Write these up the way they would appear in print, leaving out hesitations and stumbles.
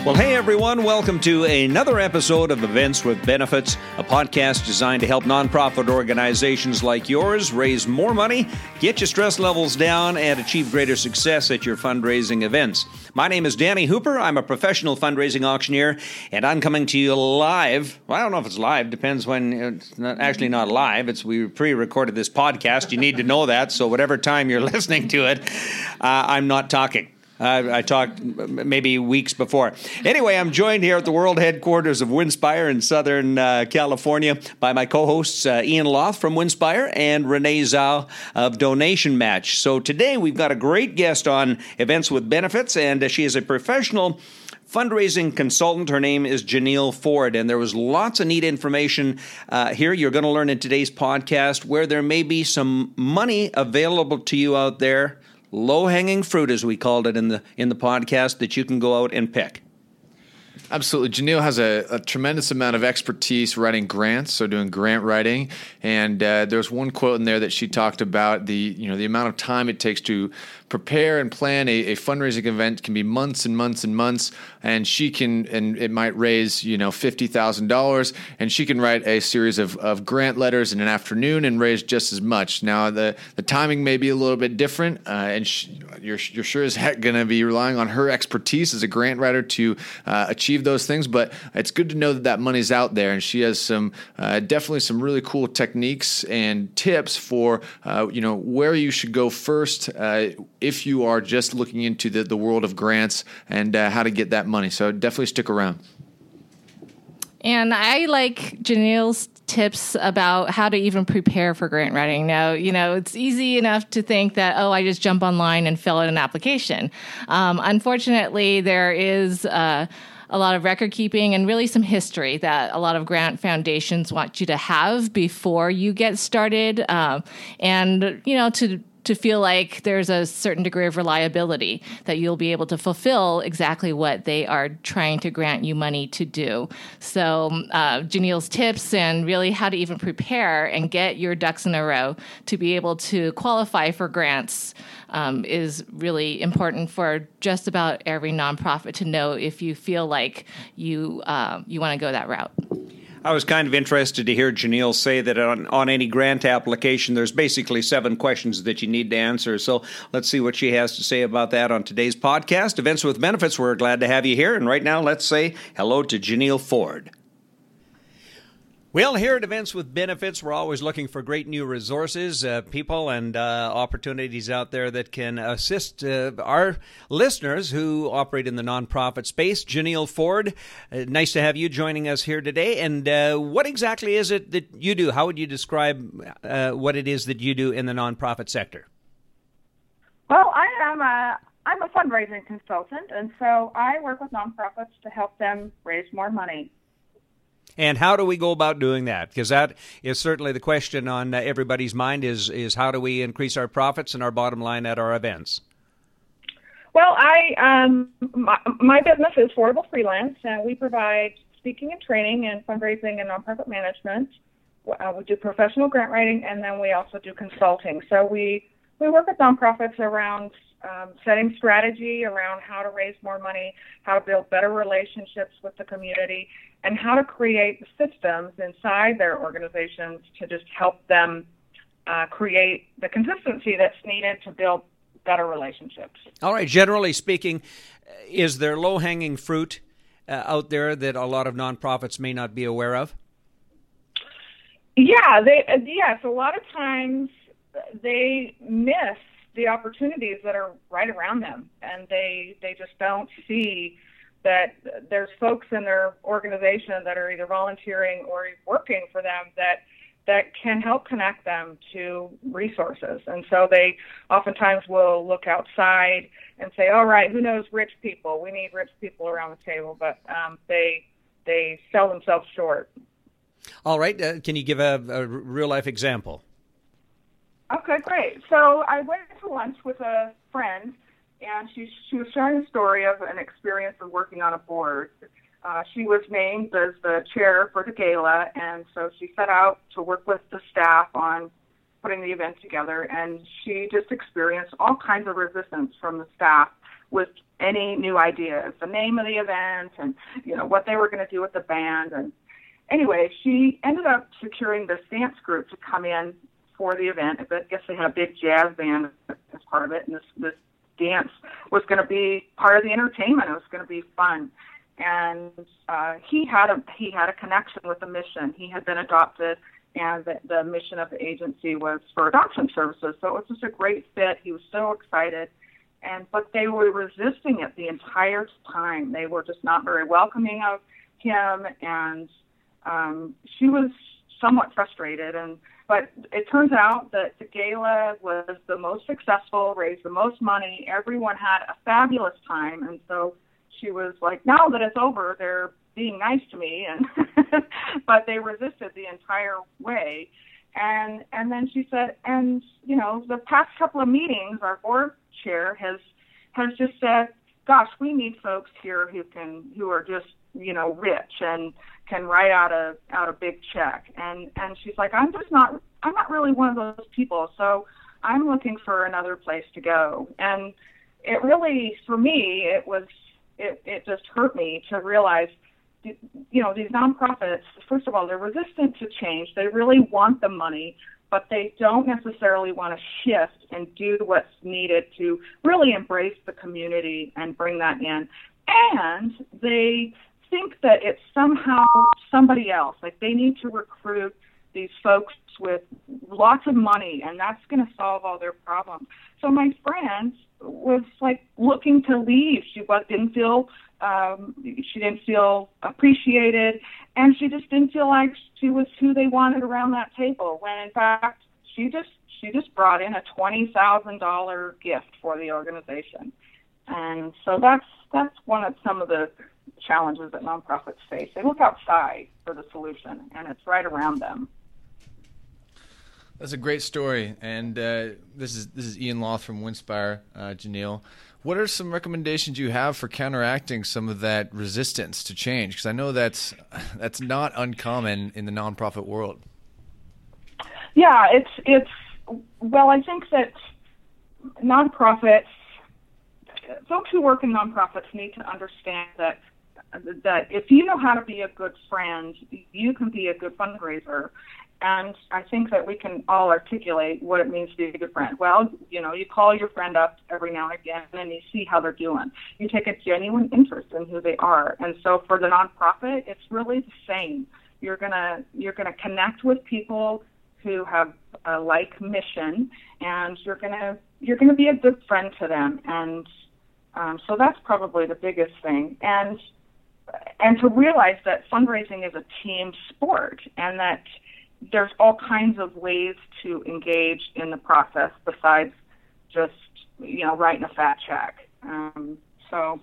Well, hey everyone, welcome to another episode of Events with Benefits, a podcast designed to help nonprofit organizations like yours raise more money, get your stress levels down, and achieve greater success at your fundraising events. My name is Danny Hooper. I'm a professional fundraising auctioneer, and I'm coming to you live. Well, I don't know if it's live. Depends when. It's actually not live. We pre-recorded this podcast. You need to know that, so whatever time you're listening to it, I'm not talking. I talked maybe weeks before. Anyway, I'm joined here at the world headquarters of Winspire in Southern California by my co-hosts Ian Loth from Winspire and Renee Zhao of Donation Match. So today we've got a great guest on Events with Benefits, and she is a professional fundraising consultant. Her name is Janelle Ford, and there was lots of neat information here you're going to learn in today's podcast where there may be some money available to you out there. Low-hanging fruit, as we called it in the podcast, that you can go out and pick. Absolutely. Janelle has a tremendous amount of expertise writing grants, so doing grant writing. And there's one quote in there that she talked about the amount of time it takes to prepare and plan a fundraising event can be months and months and months. And it might raise, $50,000, and she can write a series of grant letters in an afternoon and raise just as much. Now, the timing may be a little bit different, and you're sure as heck going to be relying on her expertise as a grant writer to achieve those things, but it's good to know that money's out there, and she has definitely some really cool techniques and tips for where you should go first if you are just looking into the world of grants and how to get that money. So definitely stick around. And I like Janelle's tips about how to even prepare for grant writing. Now, it's easy enough to think that, I just jump online and fill out an application. Unfortunately, there is a lot of record keeping and really some history that a lot of grant foundations want you to have before you get started. To feel like there's a certain degree of reliability that you'll be able to fulfill exactly what they are trying to grant you money to do. So Janelle's tips and really how to even prepare and get your ducks in a row to be able to qualify for grants is really important for just about every nonprofit to know if you feel like you want to go that route. I was kind of interested to hear Janelle say that on any grant application, there's basically 7 questions that you need to answer. So let's see what she has to say about that on today's podcast. Events with Benefits, we're glad to have you here. And right now, let's say hello to Janelle Ford. Well, here at Events with Benefits, we're always looking for great new resources, people, and opportunities out there that can assist our listeners who operate in the nonprofit space. Janelle Ford, nice to have you joining us here today. And what exactly is it that you do? How would you describe what it is that you do in the nonprofit sector? Well, I'm a fundraising consultant, and so I work with nonprofits to help them raise more money. And how do we go about doing that? Because that is certainly the question on everybody's mind is how do we increase our profits and our bottom line at our events? Well, my business is Affordable Freelance, and we provide speaking and training and fundraising and nonprofit management. We do professional grant writing, and then we also do consulting. So we work with nonprofits around setting strategy around how to raise more money, how to build better relationships with the community, and how to create systems inside their organizations to just help them create the consistency that's needed to build better relationships. All right. Generally speaking, is there low-hanging fruit out there that a lot of nonprofits may not be aware of? Yeah. Yes. A lot of times they miss the opportunities that are right around them, and they just don't see that there's folks in their organization that are either volunteering or working for them that can help connect them to resources. And so they oftentimes will look outside and say, all right, who knows rich people? We need rich people around the table, but they sell themselves short. All right. Can you give a real-life example? Okay, great. So I went to lunch with a friend, and she was sharing a story of an experience of working on a board. She was named as the chair for the gala, and so she set out to work with the staff on putting the event together, and she just experienced all kinds of resistance from the staff with any new ideas, the name of the event, and what they were going to do with the band. And anyway, she ended up securing this dance group to come in for the event. I guess they had a big jazz band as part of it, and this dance was going to be part of the entertainment. It was going to be fun. And he had a connection with the mission. He had been adopted, and the mission of the agency was for adoption services. So it was just a great fit. He was so excited. But they were resisting it the entire time. They were just not very welcoming of him, and she was somewhat frustrated. But it turns out that the gala was the most successful, raised the most money. Everyone had a fabulous time, and so she was like, now that it's over, they're being nice to me, but they resisted the entire way. And then she said, the past couple of meetings, our board chair has just said, gosh, we need folks here who are just, rich and can write out a big check. And she's like, I'm not really one of those people. So I'm looking for another place to go. And it really, for me, it just hurt me to realize, these nonprofits, first of all, they're resistant to change. They really want the money, but they don't necessarily want to shift and do what's needed to really embrace the community and bring that in. And they think that it's somehow somebody else. Like they need to recruit these folks with lots of money, and that's going to solve all their problems. So my friend was like looking to leave. She didn't feel appreciated, and she just didn't feel like she was who they wanted around that table. When in fact she just brought in a $20,000 gift for the organization, and so that's some of the challenges that nonprofits face. They look outside for the solution, and it's right around them. That's a great story, and this is Ian Loth from Winspire, Janelle. What are some recommendations you have for counteracting some of that resistance to change? Because I know that's not uncommon in the nonprofit world. Yeah, well, I think that nonprofits, folks who work in nonprofits need to understand that if you know how to be a good friend, you can be a good fundraiser. And I think that we can all articulate what it means to be a good friend. Well, you call your friend up every now and again and you see how they're doing. You take a genuine interest in who they are. And so for the nonprofit, it's really the same. You're gonna connect with people who have a like mission, and you're gonna be a good friend to them. And so that's probably the biggest thing. And to realize that fundraising is a team sport, and that there's all kinds of ways to engage in the process besides just, writing a fat check. So,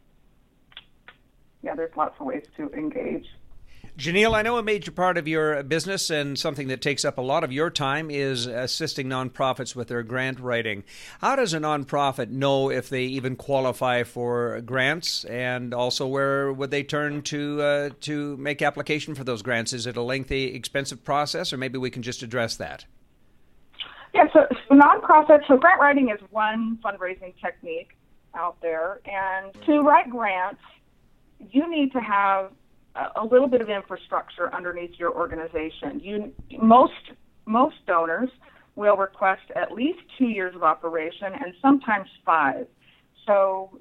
yeah, there's lots of ways to engage. Janelle, I know a major part of your business and something that takes up a lot of your time is assisting nonprofits with their grant writing. How does a nonprofit know if they even qualify for grants, and also where would they turn to make application for those grants? Is it a lengthy, expensive process, or maybe we can just address that? Yeah, so nonprofits, so grant writing is one fundraising technique out there, and to write grants, you need to have a little bit of infrastructure underneath your organization. Most donors will request at least 2 years of operation, and sometimes 5. So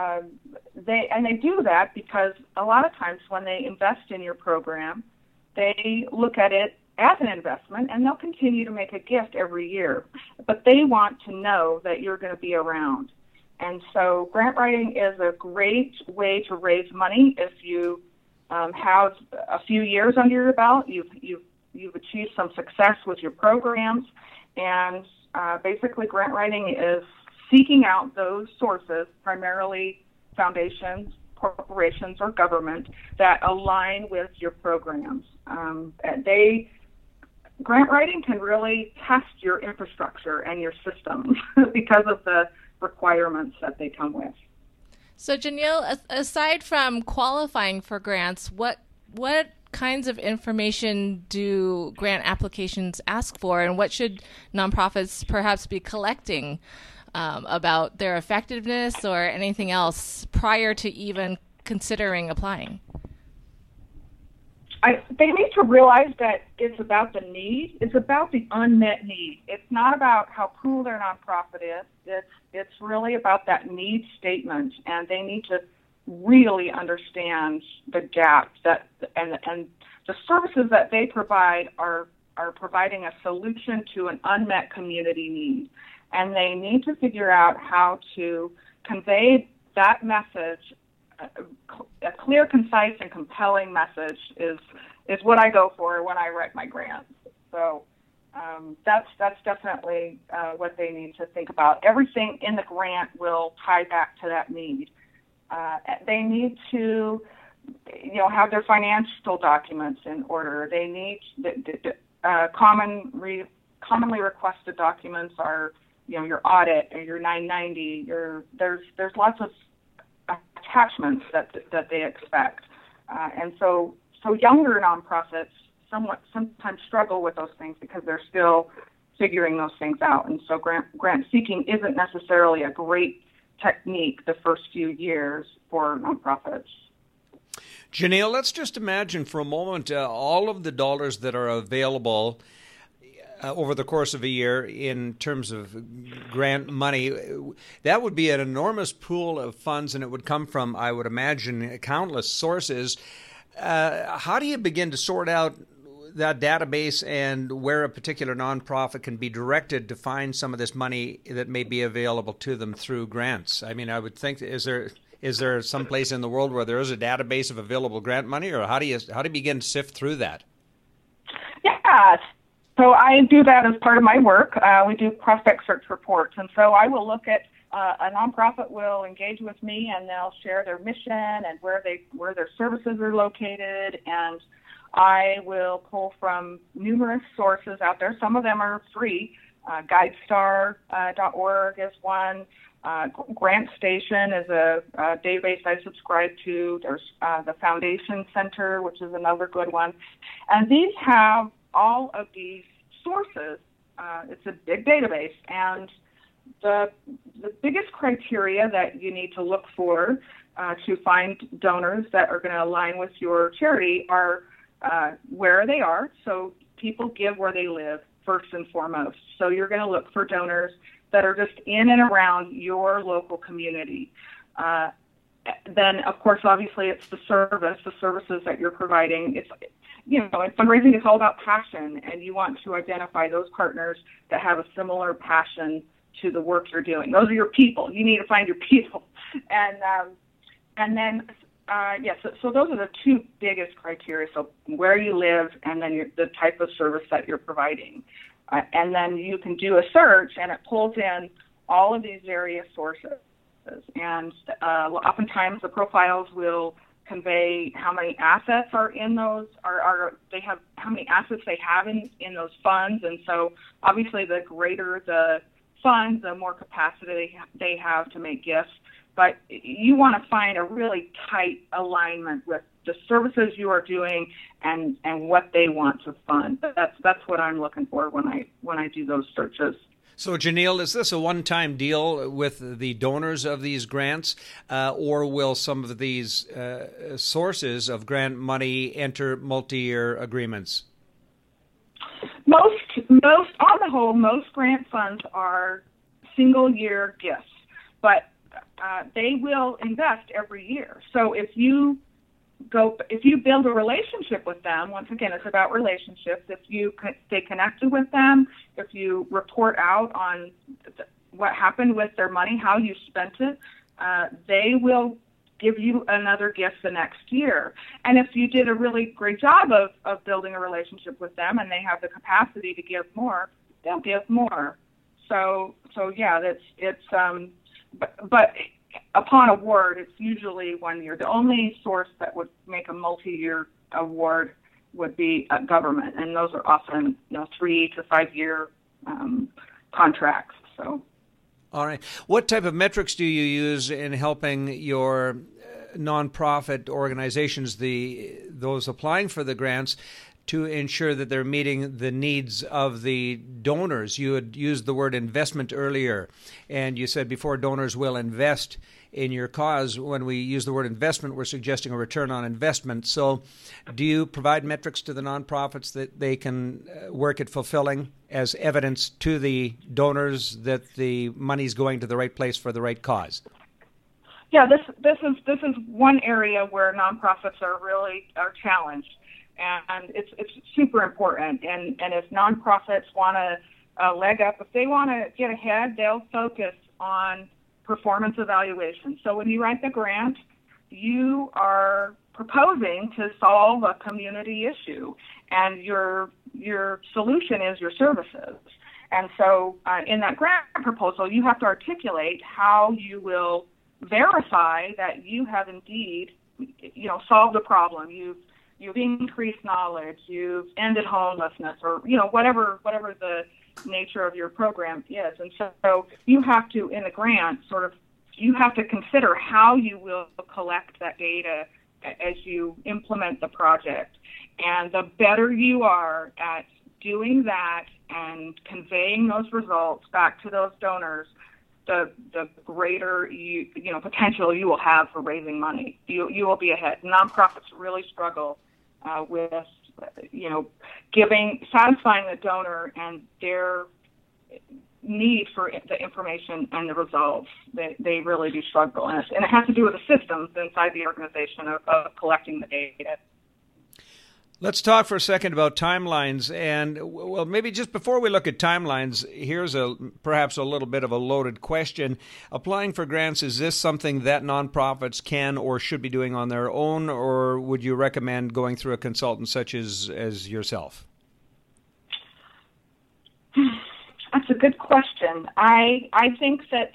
they do that because a lot of times when they invest in your program, they look at it as an investment, and they'll continue to make a gift every year. But they want to know that you're going to be around. And so grant writing is a great way to raise money if you have a few years under your belt, you've achieved some success with your programs, and basically grant writing is seeking out those sources, primarily foundations, corporations, or government, that align with your programs. Grant writing can really test your infrastructure and your system because of the requirements that they come with. So, Janelle, aside from qualifying for grants, what kinds of information do grant applications ask for, and what should nonprofits perhaps be collecting about their effectiveness or anything else prior to even considering applying? They need to realize that it's about the need. It's about the unmet need. It's not about how cool their nonprofit is. It's really about that need statement, and they need to really understand the gaps and the services that they provide are providing a solution to an unmet community need, and they need to figure out how to convey that message. A clear, concise, and compelling message is what I go for when I write my grants. So that's definitely what they need to think about. Everything in the grant will tie back to that need. They need to, have their financial documents in order. They need commonly requested documents are, your audit or your 990. There's lots of attachments that they expect, and so younger nonprofits sometimes struggle with those things because they're still figuring those things out, and so grant seeking isn't necessarily a great technique the first few years for nonprofits. Janelle, let's just imagine for a moment all of the dollars that are available over the course of a year in terms of grant money. That would be an enormous pool of funds, and it would come from, I would imagine, countless sources. How do you begin to sort out that database and where a particular nonprofit can be directed to find some of this money that may be available to them through grants? I mean, I would think, is there some place in the world where there is a database of available grant money, or how do you begin to sift through that? Yeah. So I do that as part of my work. We do prospect search reports, and so I will look at a nonprofit will engage with me, and they'll share their mission and where their services are located, and I will pull from numerous sources out there. Some of them are free. GuideStar.org is one. GrantStation is a database I subscribe to. There's the Foundation Center, which is another good one, and these have all of these sources. It's a big database, and the biggest criteria that you need to look for to find donors that are going to align with your charity are where they are. So people give where they live first and foremost. So you're going to look for donors that are just in and around your local community. Then, of course, obviously, it's the services that you're providing. It's fundraising is all about passion, and you want to identify those partners that have a similar passion to the work you're doing. Those are your people. You need to find your people, and then so those are the two biggest criteria. So where you live, and then the type of service that you're providing, and then you can do a search, and it pulls in all of these various sources, and oftentimes the profiles will convey how many assets are in those, they have how many assets they have in those funds. And so obviously the greater the funds, the more capacity they have to make gifts. But you want to find a really tight alignment with the services you are doing and what they want to fund. That's what I'm looking for when I do those searches. So, Janelle, is this a one-time deal with the donors of these grants, or will some of these sources of grant money enter multi-year agreements? Most, on the whole, most grant funds are single-year gifts, but they will invest every year. So if you build a relationship with them, once again, it's about relationships. If you stay connected with them, if you report out on what happened with their money, how you spent it, they will give you another gift the next year. And if you did a really great job of building a relationship with them and they have the capacity to give more, they'll give more. So yeah, but upon award, it's usually 1 year. The only source that would make a multi-year award would be a government, and those are often 3 to 5 year contracts. So, all right. What type of metrics do you use in helping your nonprofit organizations, those applying for the grants, to ensure that they're meeting the needs of the donors? You had used the word investment earlier, and you said before donors will invest in your cause. When we use the word investment, we're suggesting a return on investment. So do you provide metrics to the nonprofits that they can work at fulfilling as evidence to the donors that the money's going to the right place for the right cause? Yeah, this is one area where nonprofits are challenged, and it's super important. And if nonprofits want to leg up, if they want to get ahead, they'll focus on performance evaluation. So when you write the grant, you are proposing to solve a community issue, and your solution is your services. And so in that grant proposal, you have to articulate how you will verify that you have indeed, solved a problem. You've increased knowledge. You've ended homelessness, or whatever the nature of your program is. And so you have to, in the grant, you have to consider how you will collect that data as you implement the project. And the better you are at doing that and conveying those results back to those donors, the greater potential you will have for raising money. You will be ahead. Nonprofits really struggle with satisfying the donor and their need for the information and the results. They really do struggle, and it has to do with the systems inside the organization of collecting the data. Let's talk for a second about timelines. And, well, maybe just before we look at timelines, here's perhaps a little bit of a loaded question. Applying for grants, is this something that nonprofits can or should be doing on their own, or would you recommend going through a consultant such as yourself? That's a good question. I think that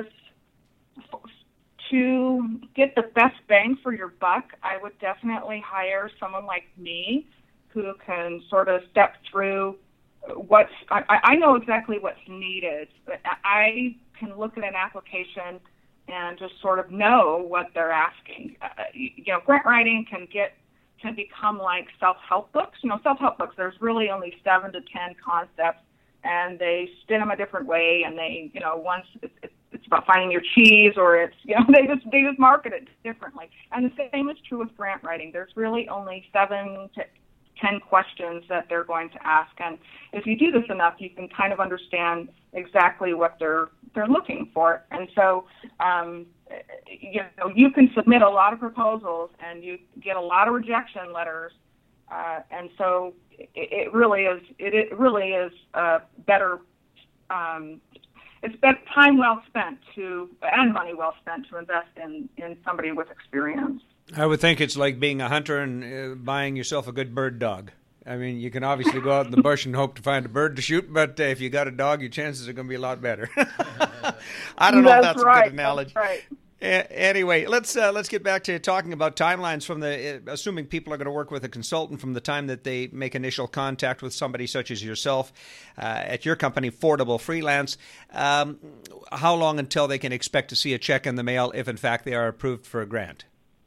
to get the best bang for your buck, I would definitely hire someone like me who can sort of step through I know exactly what's needed. I can look at an application and just sort of know what they're asking. Grant writing can become like self-help books. Self-help books, there's really only 7 to 10 concepts, and they spin them a different way, and they, once it's about finding your cheese, or it's, they just market it differently. And the same is true with grant writing. There's really only 7 to 10 questions that they're going to ask, and if you do this enough, you can kind of understand exactly what they're looking for. And so, you can submit a lot of proposals, and you get a lot of rejection letters, and so it really is better. It's better time well spent and money well spent to invest in somebody with experience. I would think it's like being a hunter and buying yourself a good bird dog. I mean, you can obviously go out in the bush and hope to find a bird to shoot, but if you got a dog, your chances are going to be a lot better. I don't know if that's right. A good analogy. That's right. Anyway, let's get back to talking about timelines from assuming people are going to work with a consultant from the time that they make initial contact with somebody such as yourself at your company, Fordable Freelance. How long until they can expect to see a check in the mail if, in fact, they are approved for a grant?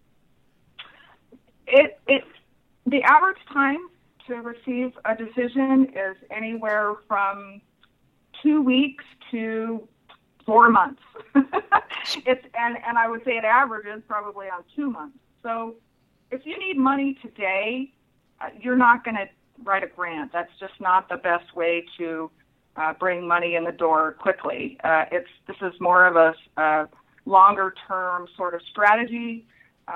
The average time to receive a decision is anywhere from 2 weeks to 4 months. And I would say it averages probably on 2 months. So if you need money today, you're not going to write a grant. That's just not the best way to bring money in the door quickly. This is more of a longer term sort of strategy.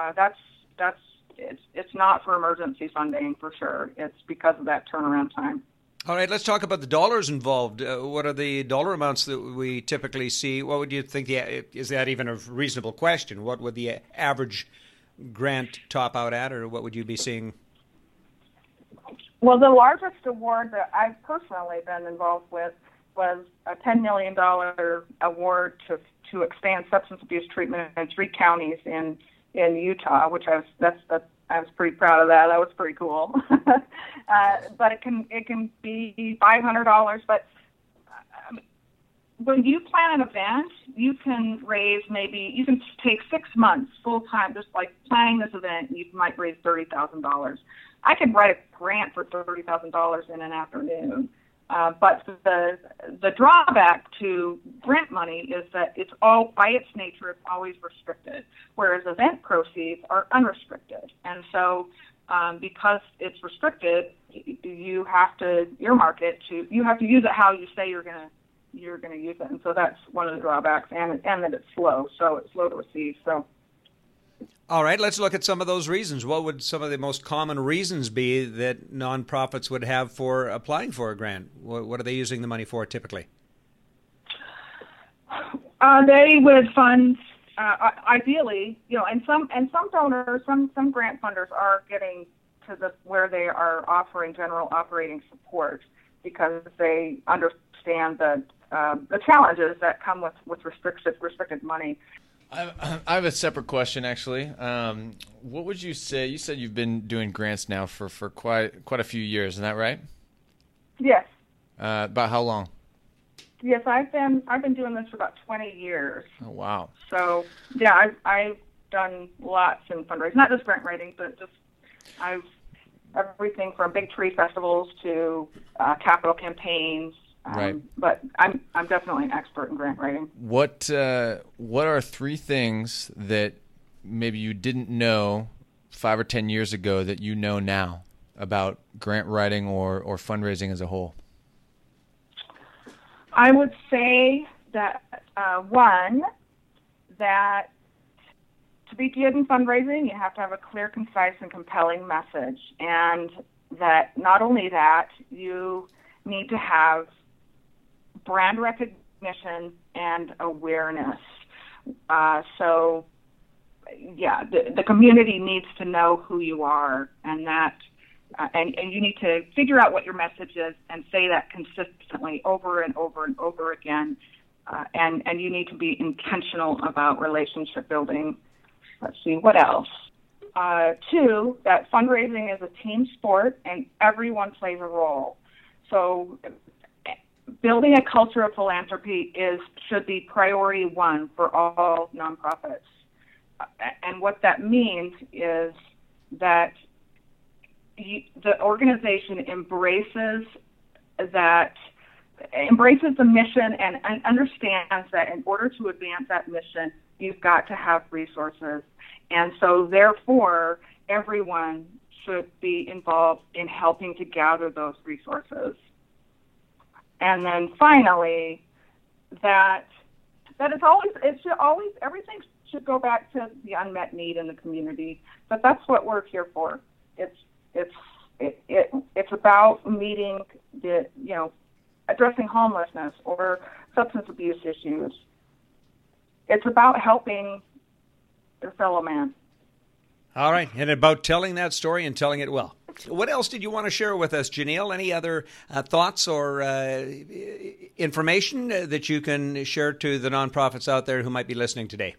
It's not for emergency funding for sure. It's because of that turnaround time. All right, let's talk about the dollars involved. What are the dollar amounts that we typically see? What would you think? Is that even a reasonable question? What would the average grant top out at, or what would you be seeing? Well, the largest award that I've personally been involved with was a $10 million award to expand substance abuse treatment in 3 counties in Utah, which I was pretty proud of that. That was pretty cool. But it can be $500. But when you plan an event, you can take 6 months full time, just like planning this event. You might raise $30,000. I could write a grant for $30,000 in an afternoon. But the drawback to grant money is that it's all, by its nature, it's always restricted, whereas event proceeds are unrestricted. And so because it's restricted, you have to earmark it you have to use it how you say you're going to use it. And so that's one of the drawbacks, and that it's slow. So it's slow to receive. So. All right, let's look at some of those reasons. What would some of the most common reasons be that nonprofits would have for applying for a grant? What are they using the money for typically? They would fund, ideally, and some donors, some grant funders are getting to where they are offering general operating support because they understand the challenges that come with restricted money. I have a separate question, actually. What would you say? You said you've been doing grants now for quite a few years, isn't that right? Yes. About how long? Yes, I've been doing this for about 20 years. Oh, wow. So yeah, I've done lots in fundraising, not just grant writing, but just I've everything from big tree festivals to capital campaigns. Right. But I'm definitely an expert in grant writing. What are 3 things that maybe you didn't know 5 or 10 years ago that you know now about grant writing or fundraising as a whole? I would say that one, that to begin in fundraising, you have to have a clear, concise, and compelling message, and that not only that, you need to have brand recognition and awareness. So, yeah, the community needs to know who you are, and that, and you need to figure out what your message is and say that consistently over and over and over again. And you need to be intentional about relationship building. Let's see, what else? 2, that fundraising is a team sport and everyone plays a role. So building a culture of philanthropy should be priority 1 for all nonprofits. And what that means is that the organization embraces the mission and understands that in order to advance that mission, you've got to have resources. And so therefore, everyone should be involved in helping to gather those resources. And then finally, everything should go back to the unmet need in the community. But that's what we're here for. It's about meeting addressing homelessness or substance abuse issues. It's about helping your fellow man. All right, and about telling that story and telling it well. What else did you want to share with us, Janelle? Any other thoughts or information that you can share to the nonprofits out there who might be listening today?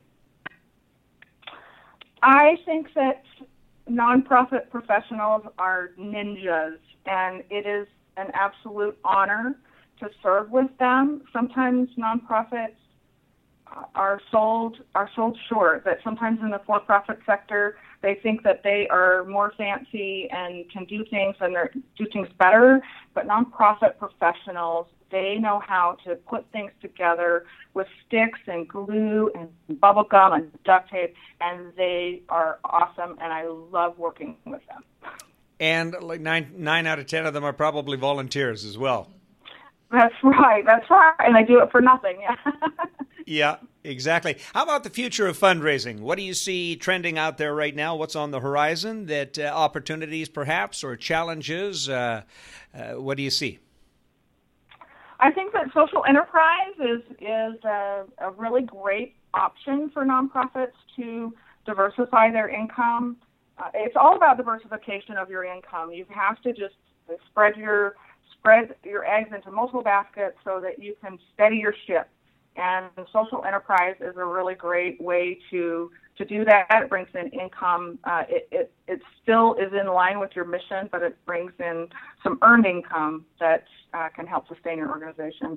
I think that nonprofit professionals are ninjas, and it is an absolute honor to serve with them. Sometimes nonprofits are sold short, that sometimes in the for-profit sector they think that they are more fancy and can do things better, but nonprofit professionals, they know how to put things together with sticks and glue and bubble gum and duct tape, and they are awesome, and I love working with them. And like nine out of 10 of them are probably volunteers as well. That's right, and they do it for nothing. Yeah, exactly. How about the future of fundraising? What do you see trending out there right now? What's on the horizon? That opportunities perhaps or challenges? What do you see? I think that social enterprise is a really great option for nonprofits to diversify their income. It's all about diversification of your income. You have to just spread your eggs into multiple baskets so that you can steady your ship. And social enterprise is a really great way to do that. It brings in income. It still is in line with your mission, but it brings in some earned income that can help sustain your organization.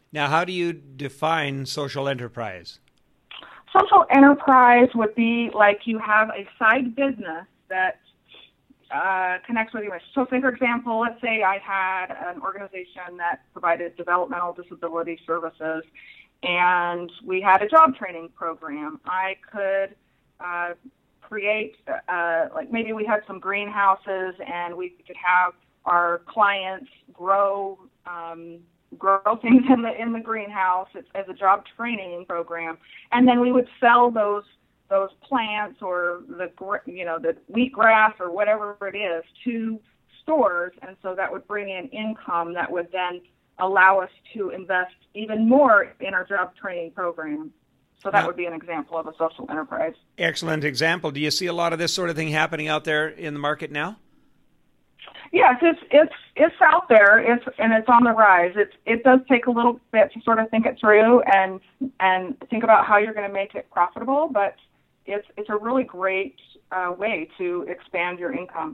Now, how do you define social enterprise? Social enterprise would be like you have a side business that connects with you. So say, for example, let's say I had an organization that provided developmental disability services, and we had a job training program. I could create, like maybe we had some greenhouses, and we could have our clients grow things in the greenhouse as a job training program, and then we would sell those plants or the wheatgrass or whatever it is to stores, and so that would bring in income that would then allow us to invest even more in our job training program. So that would be an example of a social enterprise. Excellent example. Do you see a lot of this sort of thing happening out there in the market now? Yes, it's out there. It's on the rise. It does take a little bit to sort of think it through and think about how you're going to make it profitable, but it's a really great way to expand your income.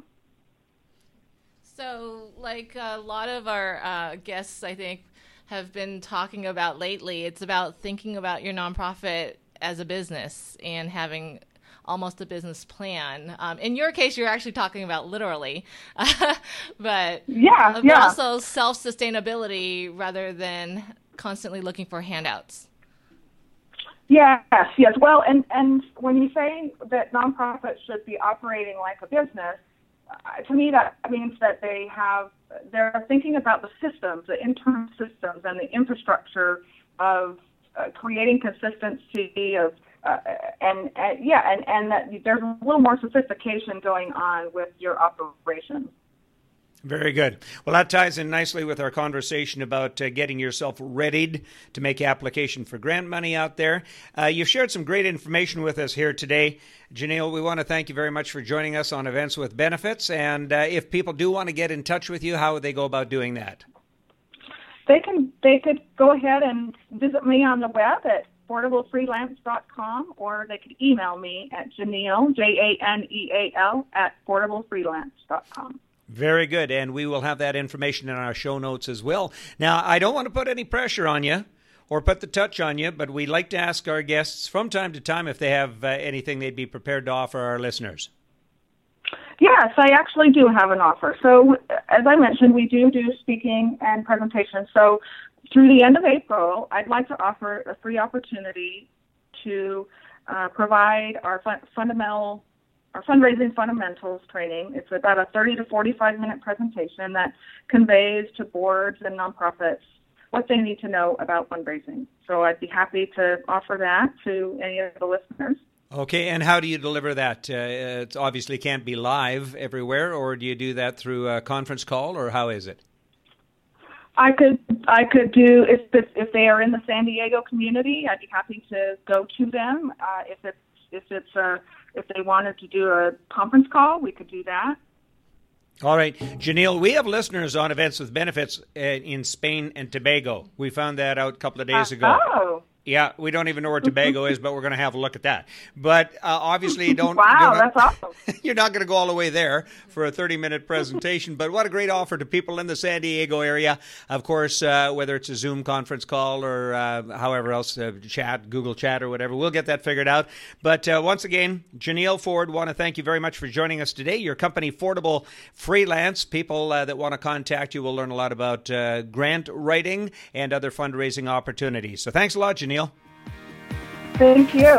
So, like a lot of our guests, I think, have been talking about lately, it's about thinking about your nonprofit as a business and having almost a business plan. In your case, you're actually talking about literally, but also self-sustainability rather than constantly looking for handouts. Yes. Well, and when you say that nonprofits should be operating like a business, to me that means that they're thinking about the systems, the internal systems, and the infrastructure of creating consistency of. And that there's a little more sophistication going on with your operation. Very good. Well, that ties in nicely with our conversation about getting yourself readied to make application for grant money out there. You've shared some great information with us here today. Janelle, we want to thank you very much for joining us on Events with Benefits. And if people do want to get in touch with you, how would they go about doing that? They could go ahead and visit me on the web at portablefreelance.com, or they could email me at Janeal, Janeal, at portablefreelance.com. Very good, and we will have that information in our show notes as well. Now, I don't want to put any pressure on you or put the touch on you, but we like to ask our guests from time to time if they have anything they'd be prepared to offer our listeners. Yes, I actually do have an offer. So, as I mentioned, we do speaking and presentations. So, through the end of April, I'd like to offer a free opportunity to provide our fundraising fundamentals training. It's about a 30 to 45-minute presentation that conveys to boards and nonprofits what they need to know about fundraising. So I'd be happy to offer that to any of the listeners. Okay, and how do you deliver that? It obviously can't be live everywhere, or do you do that through a conference call, or how is it? I could do if they are in the San Diego community. I'd be happy to go to them. If they wanted to do a conference call, we could do that. All right, Janelle, we have listeners on Events with Benefits in Spain and Tobago. We found that out a couple of days ago. Oh. Yeah, we don't even know where Tobago is, but we're going to have a look at that. But obviously, that's awesome. You're not going to go all the way there for a 30-minute presentation. But what a great offer to people in the San Diego area. Of course, whether it's a Zoom conference call or however else, chat, Google Chat or whatever, we'll get that figured out. But once again, Janelle Ford, want to thank you very much for joining us today. Your company, Portable Freelance. People that want to contact you will learn a lot about grant writing and other fundraising opportunities. So thanks a lot, Janelle. Thank you.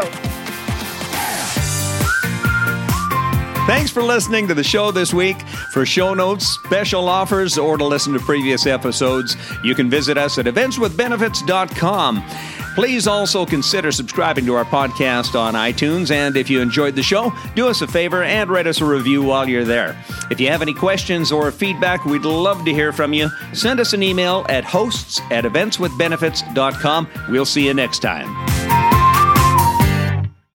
Thanks for listening to the show this week. For show notes, special offers, or to listen to previous episodes, you can visit us at eventswithbenefits.com. Please also consider subscribing to our podcast on iTunes, and if you enjoyed the show, do us a favor and write us a review while you're there. If you have any questions or feedback, we'd love to hear from you. Send us an email at hosts@eventswithbenefits.com. We'll see you next time.